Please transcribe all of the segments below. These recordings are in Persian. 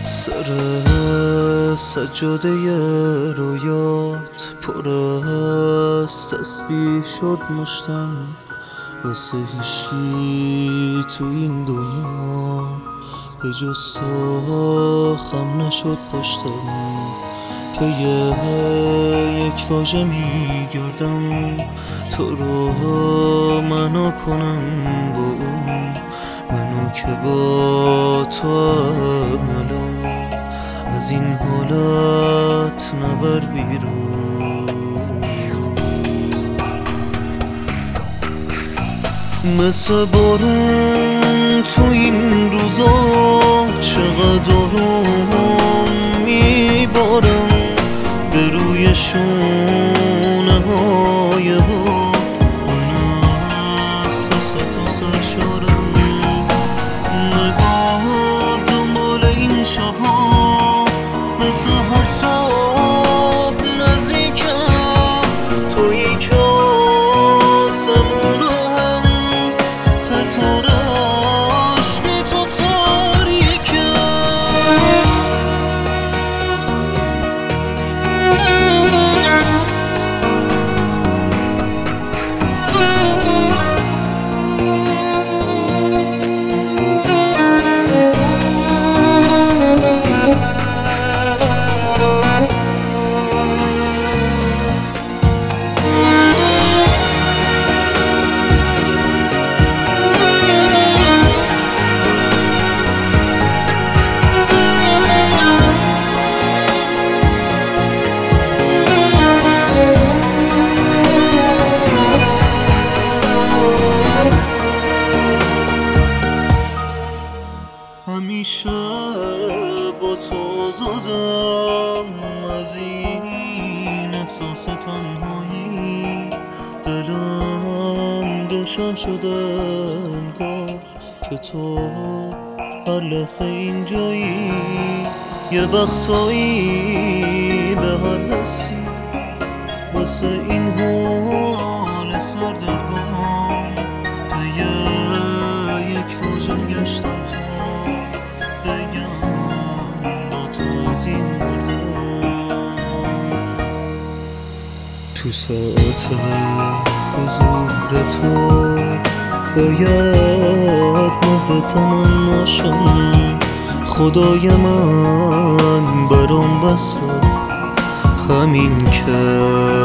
سر سجاده رویات پر از تسبیح شد مشتم، واسه هیچکی تو این دنیا به جز تو خم نشد پشتم. که یک واژه میگردم تو رو منو کنم با اون، منو که با تو الان از این حالت نبر بیرون. مثل بارون تو این روزا چقدر آروم میبارم به روی شونه های باد. من احساست و سرشارم، نگاه دنبال این شبها مثل هر صبح نزدیکم. تویی که آسمون و هم ستاره‌اش بی تو تاریکه. همیشه با تو زدم از این احساس تنهایی، دلم روشن شده انگار که تو هر لحظه اینجایی. یه وقتایی به هر رسی واسه این حال سردرگم به یک واژه گشتم تا بگم با تو از این مردم. تو ساعت حضور تو باید موقع تمناشم. خدای من برام بسه همین که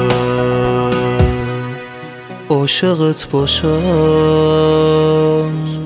عاشقت باشم.